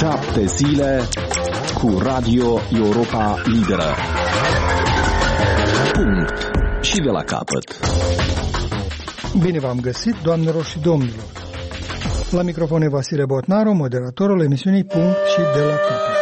7 zile cu Radio Europa Liberă. Punct. Și de la capăt. Bine v-am găsit, doamnelor și domnilor. La microfon e Vasile Botnaru, moderatorul emisiunii Punct și de la capăt.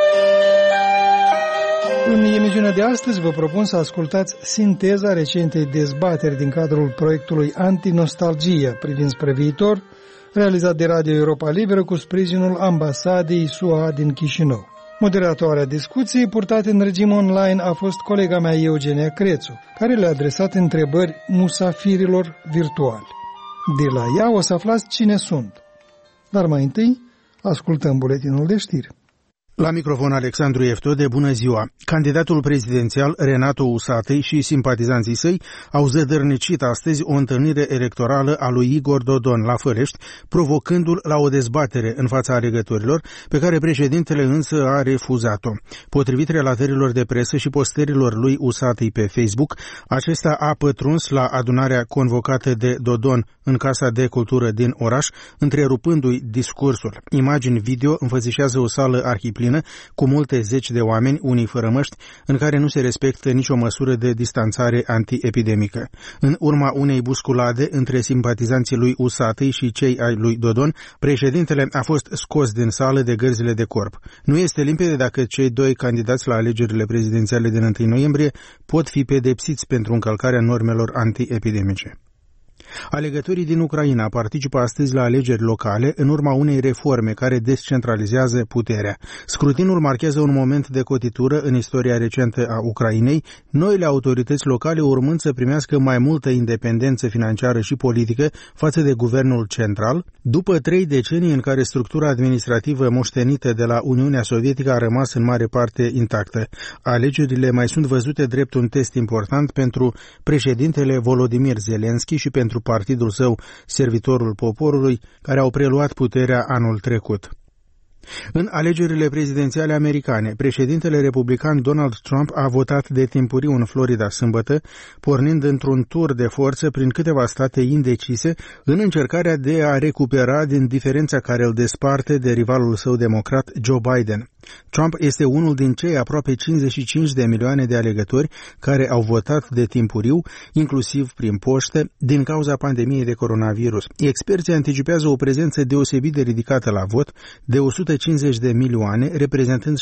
În emisiunea de astăzi vă propun să ascultați sinteza recentei dezbateri din cadrul proiectului Antinostalgie privind spre viitor, realizat de Radio Europa Liberă cu sprijinul Ambasadei SUA din Chișinău. Moderatoarea discuției purtate în regim online a fost colega mea Eugenia Crețu, care le-a adresat întrebări musafirilor virtuali. De la ea o să aflați cine sunt. Dar mai întâi, ascultăm buletinul de știri. La microfon Alexandru Eftode, bună ziua! Candidatul prezidențial Renato Usatăi și simpatizanții săi au zădărnicit astăzi o întâlnire electorală a lui Igor Dodon la Fălești, provocându-l la o dezbatere în fața alegătorilor, pe care președintele însă a refuzat-o. Potrivit relatărilor de presă și postărilor lui Usatăi pe Facebook, acesta a pătruns la adunarea convocată de Dodon în Casa de Cultură din oraș, întrerupându-i discursul. Imagini video înfățișează o sală arhiplină cu multe zeci de oameni, unii fără măști, în care nu se respectă nicio măsură de distanțare antiepidemică. În urma unei busculade între simpatizanții lui Usatăi și cei ai lui Dodon, președintele a fost scos din sală de gărzile de corp. Nu este limpede dacă cei doi candidați la alegerile prezidențiale din 1 noiembrie pot fi pedepsiți pentru încălcarea normelor antiepidemice. Alegătorii din Ucraina participă astăzi la alegeri locale în urma unei reforme care descentralizează puterea. Scrutinul marchează un moment de cotitură în istoria recentă a Ucrainei, noile autorități locale urmând să primească mai multă independență financiară și politică față de guvernul central, după 3 decenii în care structura administrativă moștenită de la Uniunea Sovietică a rămas în mare parte intactă. Alegerile mai sunt văzute drept un test important pentru președintele Volodymyr Zelensky și pentru partidul său, Servitorul Poporului, care au preluat puterea anul trecut. În alegerile prezidențiale americane, președintele republican Donald Trump a votat de timpuriu în Florida sâmbătă, pornind într-un tur de forță prin câteva state indecise, în încercarea de a recupera din diferența care îl desparte de rivalul său democrat Joe Biden. Trump este unul din cei aproape 55 de milioane de alegători care au votat de timpuriu, inclusiv prin poștă, din cauza pandemiei de coronavirus. Experții anticipează o prezență deosebit de ridicată la vot, de 150 de milioane, reprezentând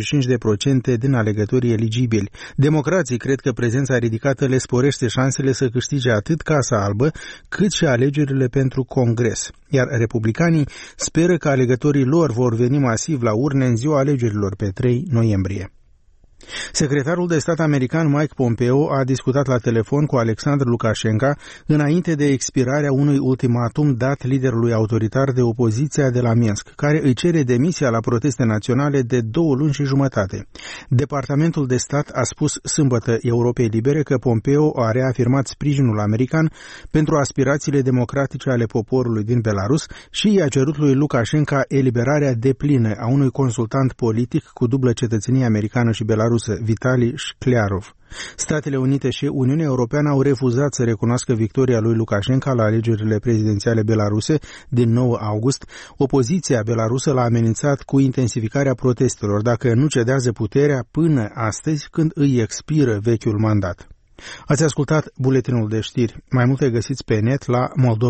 65% din alegătorii eligibili. Democrații cred că prezența ridicată le sporește șansele să câștige atât Casa Albă, cât și alegerile pentru Congres. Iar republicanii speră că alegătorii lor vor veni masiv la urne în ziua alegerilor pe 3 noiembrie. Secretarul de stat american Mike Pompeo a discutat la telefon cu Alexandru Lukashenko înainte de expirarea unui ultimatum dat liderului autoritar de opoziția de la Minsk, care îi cere demisia la proteste naționale de 2 luni și jumătate. Departamentul de stat a spus sâmbătă Europei Libere că Pompeo a reafirmat sprijinul american pentru aspirațiile democratice ale poporului din Belarus și i-a cerut lui Lukashenko eliberarea deplină a unui consultant politic cu dublă cetățenie americană și belarusă, Vitali Shklyarov. Statele Unite și Uniunea Europeană au refuzat să recunoască victoria lui Lukashenko la alegerile prezidențiale belaruse din 9 august. Opoziția belarusă l-a amenințat cu intensificarea protestelor dacă nu cedează puterea până astăzi, când îi expiră vechiul mandat. Ați ascultat buletinul de știri. Mai multe găsiți pe net la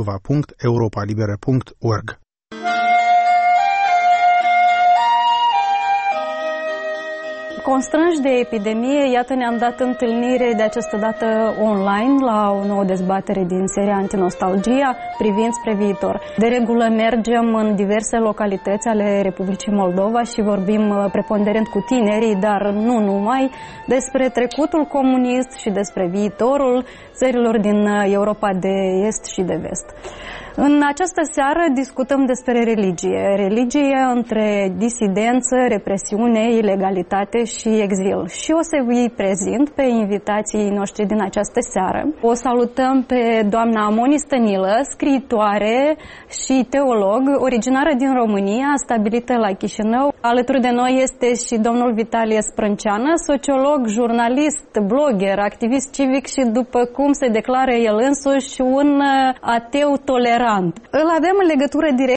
moldova.europalibera.org. Constrânși de epidemie, iată ne-am dat întâlnire de această dată online la o nouă dezbatere din seria Antinostalgia privind spre viitor. De regulă mergem în diverse localități ale Republicii Moldova și vorbim preponderent cu tinerii, dar nu numai, despre trecutul comunist și despre viitorul țărilor din Europa de Est și de Vest. În această seară discutăm despre religie. Religie între disidență, represiune, ilegalitate și exil. Și o să vă prezint pe invitații noștri din această seară. O salutăm pe doamna Moni Stănilă, scriitoare și teolog, originară din România, stabilită la Chișinău. Alături de noi este și domnul Vitalie Sprânceană, sociolog, jurnalist, blogger, activist civic și, după cum se declară el însuși, un ateu tolerant. Îl avem în legătură directă